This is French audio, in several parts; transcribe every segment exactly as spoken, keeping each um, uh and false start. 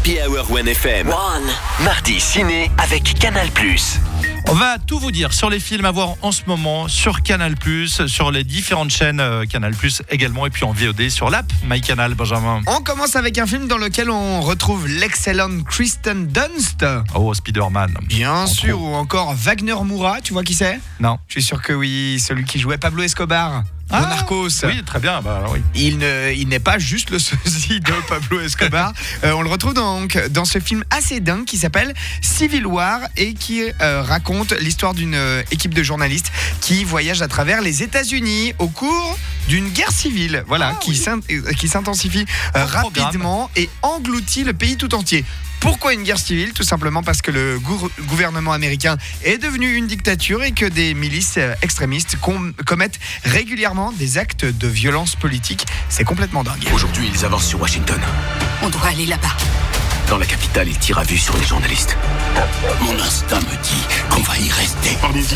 Happy Hour One F M. One. Mardi ciné avec Canal plus. On va tout vous dire sur les films à voir en ce moment sur Canal plus, sur les différentes chaînes euh, Canal plus également, et puis en V O D sur l'app MyCanal. Benjamin. On commence avec un film dans lequel on retrouve l'excellente Kristen Dunst. Oh, Spider-Man. Bien En sûr, trop. ou encore Wagner Moura, tu vois qui c'est ? Non. Je suis sûr que oui, celui qui jouait Pablo Escobar. De Ah, Narcos. Oui, très bien. Bah, oui. Il, ne, il n'est pas juste le sosie de Pablo Escobar. Euh, on le retrouve donc dans ce film assez dingue qui s'appelle Civil War et qui euh, raconte l'histoire d'une euh, équipe de journalistes qui voyage à travers les États-Unis au cours d'une guerre civile, voilà, Ah, qui, oui. s'in- euh, qui s'intensifie euh, Bon programme. rapidement et engloutit le pays tout entier. Pourquoi une guerre civile ? Tout simplement parce que le gou- gouvernement américain est devenu une dictature et que des milices euh, extrémistes com- commettent régulièrement des actes de violence politique. C'est complètement dingue. Aujourd'hui, ils avancent sur Washington. On doit aller là-bas. Dans la capitale, ils tirent à vue sur les journalistes. Mon instinct me dit qu'on va y rester. Allez-y.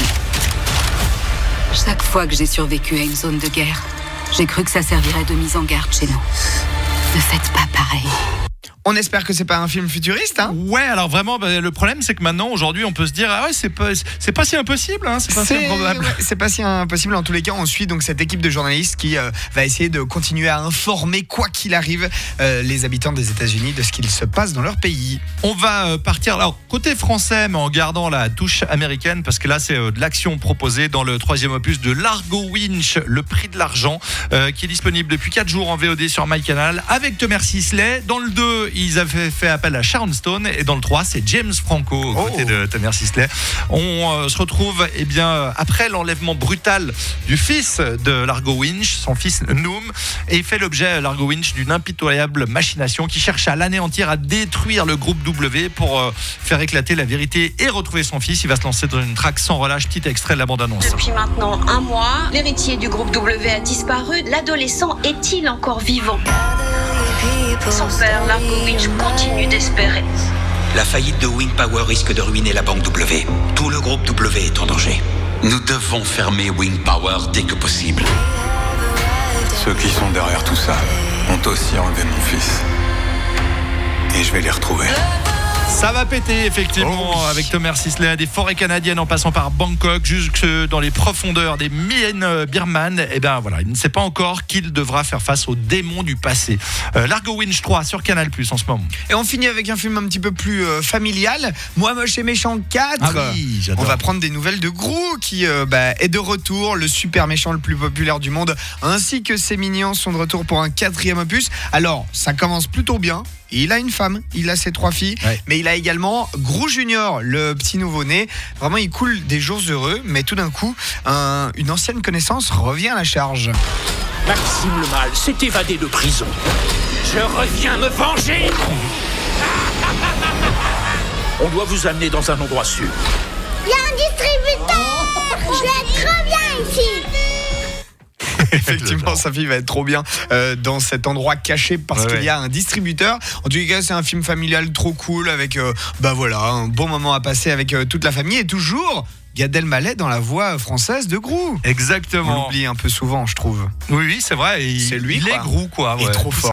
Chaque fois que j'ai survécu à une zone de guerre, j'ai cru que ça servirait de mise en garde chez nous. Ne faites pas pareil. On espère que c'est pas un film futuriste, hein ? Ouais, alors vraiment, bah, le problème, c'est que maintenant, aujourd'hui, on peut se dire, ah ouais, c'est pas, c'est pas si impossible, hein, c'est pas si C'est improbable. ouais, c'est pas si impossible. En tous les cas, on suit donc cette équipe de journalistes qui euh, va essayer de continuer à informer, quoi qu'il arrive, euh, les habitants des États-Unis de ce qu'il se passe dans leur pays. On va euh, partir, alors, côté français, mais en gardant la touche américaine, parce que là, c'est euh, de l'action proposée dans le troisième opus de Largo Winch, Le Prix de l'argent, euh, qui est disponible depuis quatre jours en V O D sur MyCanal, avec Thomas Sisley. Dans le deux, ils avaient fait appel à Sharon Stone, et dans le trois, c'est James Franco aux côtés Oh. de Thomas Sisley. On euh, se retrouve, eh bien, euh, après l'enlèvement brutal du fils de Largo Winch, son fils Noom, et il fait l'objet, Largo Winch, d'une impitoyable machination qui cherche à l'anéantir, à détruire le groupe W pour euh, faire éclater la vérité et retrouver son fils. Il va se lancer dans une traque sans relâche. Petit extrait de la bande-annonce. Depuis maintenant un mois, l'héritier du groupe W a disparu. L'adolescent est-il encore vivant ? Son père, Largo Winch, continue d'espérer. La faillite de Wing Power risque de ruiner la banque W. Tout le groupe W est en danger. Nous devons fermer Wing Power dès que possible. Ceux qui sont derrière tout ça ont aussi enlevé mon fils. Et je vais les retrouver. Ça va péter, effectivement, Oh oui. avec Thomas Sisley, des forêts canadiennes en passant par Bangkok, jusque dans les profondeurs des mines birmanes. Et bien voilà, il ne sait pas encore qu'il devra faire face aux démons du passé. Euh, Largo Winch trois sur Canal plus en ce moment. Et on finit avec un film un petit peu plus euh, familial. Moi, Moche et Méchant quatre. Ah oui, j'adore. On va prendre des nouvelles de Gru qui euh, bah, est de retour, le super méchant le plus populaire du monde, ainsi que ses mignons sont de retour pour un quatrième opus. Alors, ça commence plutôt bien. Il a une femme, il a ses trois filles, Ouais. mais il a également Gru Junior, le petit nouveau-né. Vraiment, il coule des jours heureux, mais tout d'un coup, un- une ancienne connaissance revient à la charge. Maxime le Mal s'est évadé de prison. Je reviens me venger. On doit vous amener dans un endroit sûr. Il y a un distributeur. Je l'aide trop bien ici. Effectivement, sa fille va être trop bien euh, dans cet endroit caché parce Ouais, qu'il ouais. y a un distributeur. En tout cas, c'est un film familial trop cool avec euh, bah voilà, un bon moment à passer avec euh, toute la famille et toujours Gad Elmaleh dans la voix française de Gru. On Exactement. l'oublie un peu souvent, je trouve. Oui, oui, c'est vrai. Il, C'est lui, il quoi. est Gru, quoi. Il est ouais. trop fort.